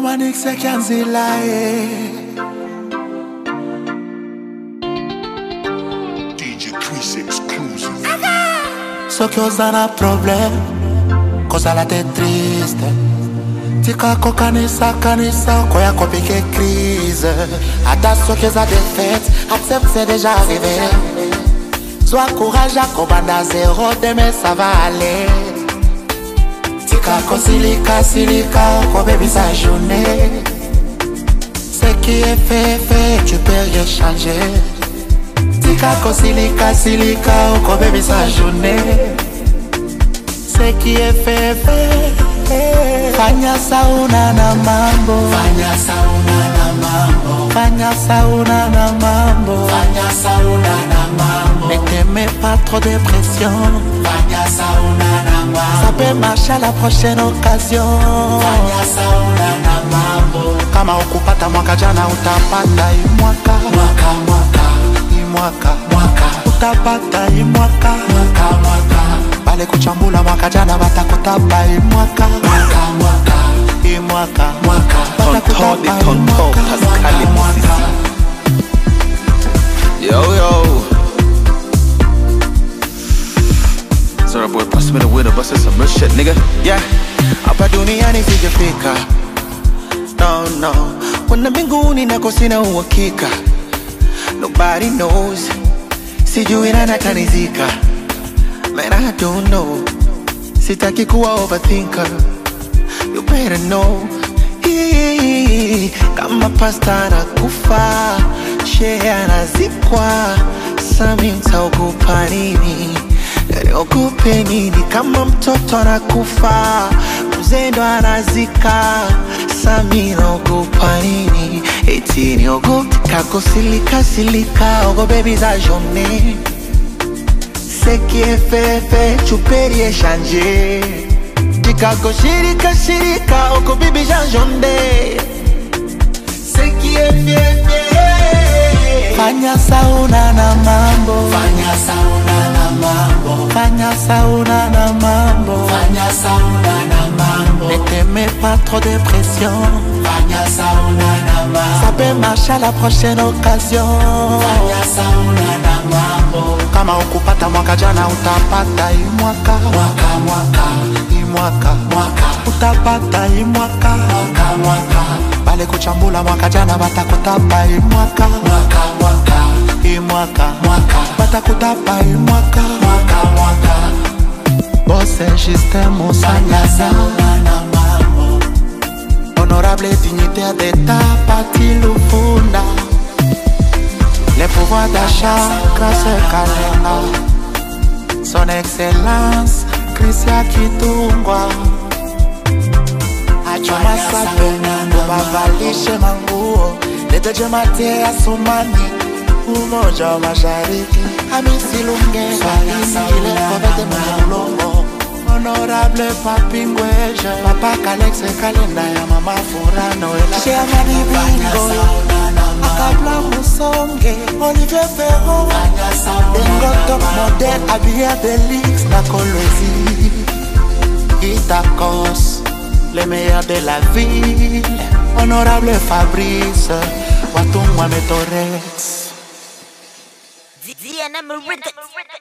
Manix Kanzila DJ Chris exclusive. So que osana problem, cosa la te triste. Tika ko kanisa koya ko pique crise. Ata so que za défaite, accepte c'est déjà arrivé. Sois courage à banda zéro, demain ça va aller. Tika ko silika, ko baby sa journée. Ce qui est fait, tu peux rien changer. Tika ko silika, ko baby sa journée. Ce qui est fait. Fanya sauna na mambo, fanya sauna na mambo, fanya sauna na mambo, fanya sauna na mambo. Ne t'aimez pas trop de pression, fanya sauna na mambo. Ça peut marcher à la prochaine occasion, fanya sauna na mambo. Kama ukupata mwaka jana utapata imwaka, imwaka, utapata imwaka, bale kuchambula mwaka jana batakutapa imwaka, imwaka, batakutapa imwaka. Yo. Sorry boy, pass me the winner, bustin' some real shit, nigga. Yeah, hapa duniani sijafika. No, when mbinguni nako sina uhakika. Nobody knows, sijui nani atanizika. Man, I don't know. Sitaki kuwa overthinker. You better know. Kama pasta na kufa, shehe anazikwa, sami mtaogopa nini? Niogope nini? Kama mtoto anakufa, mzee ndo anazika, sami naogopa nini? Eti niogope kako silika, ogo baby za journée. Ce qui est fait, tu peux rien changer. Tika ko shirika, oko bibi janjonde. Ce qui est fait. Fanya sauna na mambo, fanya sauna na mambo, fanya sauna na mambo, fanya sauna na mambo. Ne t'aimez pas trop de pression, fanya sauna na mambo. Ça peut marcher à la prochaine occasion, fanya sauna na mambo. Kama ukupata mwaka jana utapata imwaka, imwaka, utapata imwaka, bale kuchambula mwaka jana batakutapa imwaka, imwaka, batakutapa imwaka, Bose Justin Monsanyasa, honorable dignitaire d'État Pati Lufunda. Les pouvoirs d'achat, grâce Kalenga. Son Excellence, Christian Kitungwa. Achoma Sabena, Bavalishe Manguo. Lete Jemate Asumani, Umoja wa Mashariki. Hamisi Lunge, Ile Kovete Mwanulongo. Honorable Papi Ngweje, Papa Kalexe Kalenda ya Mama Furano. Chiamani Bingo. Akabla Musonge, Olivier Ferro, Dengo top model, Abia Delix, Nakolwezi, Itakos, les meilleurs de la ville. Honorable Fabrice, Watungwa Metorex. DNM Rhythms.